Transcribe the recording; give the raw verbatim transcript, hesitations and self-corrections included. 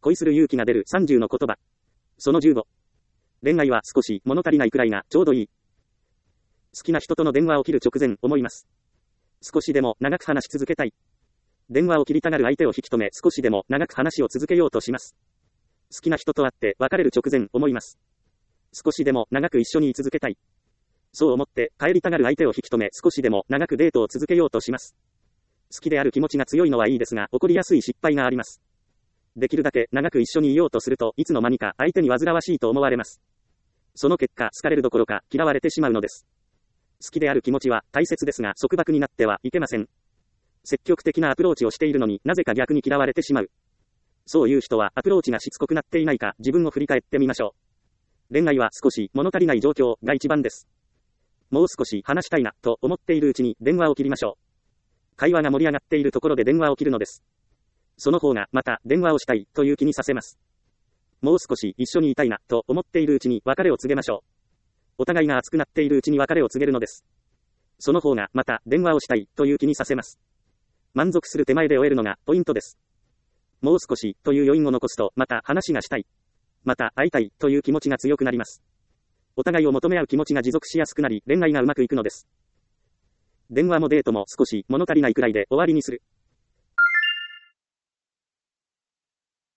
恋する勇気が出るさんじゅうの言葉。そのじゅうご。恋愛は少し物足りないくらいがちょうどいい。好きな人との電話を切る直前思います。少しでも長く話し続けたい。電話を切りたがる相手を引き止め少しでも長く話を続けようとします。好きな人と会って別れる直前思います。少しでも長く一緒に居続けたい。そう思って帰りたがる相手を引き止め少しでも長くデートを続けようとします。好きである気持ちが強いのはいいですが起こりやすい失敗があります。できるだけ長く一緒にいようとするといつの間にか相手に煩わしいと思われます。その結果好かれるどころか嫌われてしまうのです。好きである気持ちは大切ですが束縛になってはいけません。積極的なアプローチをしているのになぜか逆に嫌われてしまう。そういう人はアプローチがしつこくなっていないか自分を振り返ってみましょう。恋愛は少し物足りない状況が一番です。もう少し話したいなと思っているうちに電話を切りましょう。会話が盛り上がっているところで電話を切るのです。その方がまた電話をしたいという気にさせます。もう少し一緒にいたいなと思っているうちに別れを告げましょう。お互いが熱くなっているうちに別れを告げるのです。その方がまた電話をしたいという気にさせます。満足する手前で終えるのがポイントです。もう少しという余韻を残すとまた話がしたい。また会いたいという気持ちが強くなります。お互いを求め合う気持ちが持続しやすくなり恋愛がうまくいくのです。電話もデートも少し物足りないくらいで終わりにする。